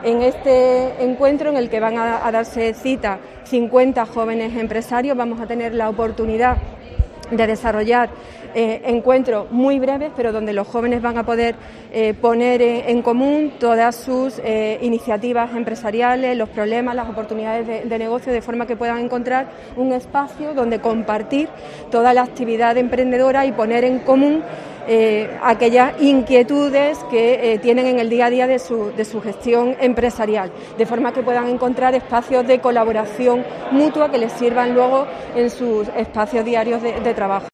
En este encuentro, en el que van a darse cita 50 jóvenes empresarios, vamos a tener la oportunidad de desarrollar encuentros muy breves, pero donde los jóvenes van a poder poner en común todas sus iniciativas empresariales, los problemas, las oportunidades de negocio, de forma que puedan encontrar un espacio donde compartir toda la actividad emprendedora y poner en común aquellas inquietudes que tienen en el día a día de su gestión empresarial, de forma que puedan encontrar espacios de colaboración mutua que les sirvan luego en sus espacios diarios de trabajo.